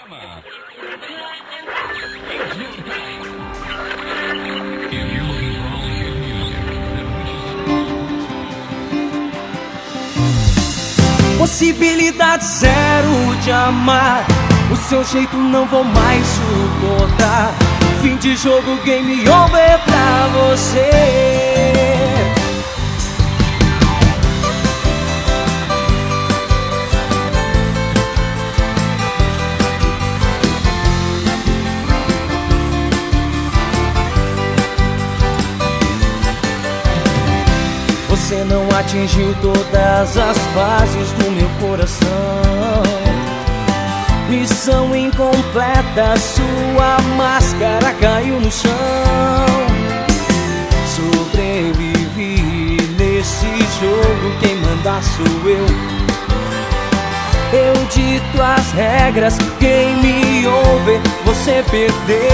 Possibilidade zero de amar, o seu jeito não vou mais suportar. Fim de jogo, game over pra você. Você não atingiu todas as fases do meu coração. Missão incompleta, sua máscara caiu no chão. Sobrevivi nesse jogo, quem manda sou eu. Eu dito as regras, quem me ouve, você perdeu.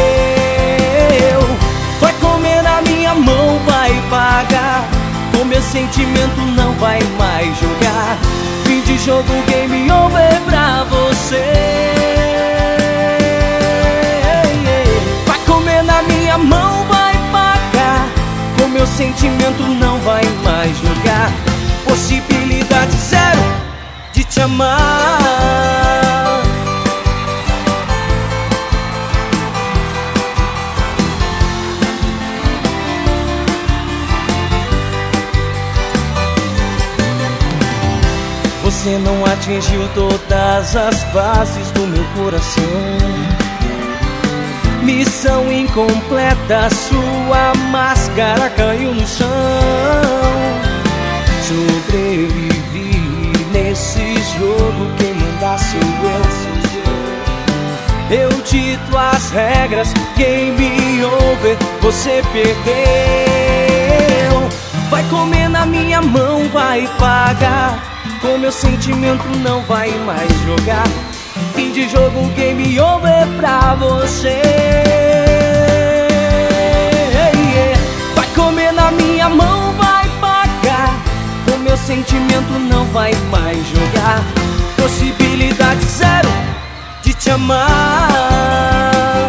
Vai comer na minha mão, vai pagar. Com meu sentimento não vai mais jogar. Fim de jogo, game over pra você. Vai comer na minha mão, vai pagar. Com meu sentimento não vai mais jogar. Possibilidade zero de te amar. Você não atingiu todas as fases do meu coração. Missão incompleta, sua máscara caiu no chão. Sobrevivi nesse jogo, quem manda sou eu. Eu dito as regras, quem me ouve, você perdeu. Vai comer na minha mão, vai pagar. Com meu sentimento não vai mais jogar. Fim de jogo, game over pra você. Vai comer na minha mão, vai pagar. Com meu sentimento não vai mais jogar. Possibilidade zero de te amar.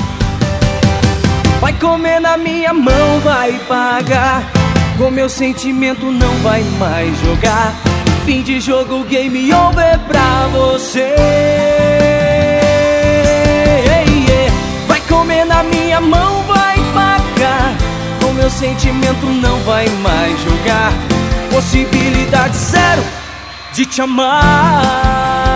Vai comer na minha mão, vai pagar. Com meu sentimento não vai mais jogar. Fim de jogo, game over pra você. Vai comer na minha mão, vai pagar. Com meu sentimento não vai mais jogar. Possibilidade zero de te amar.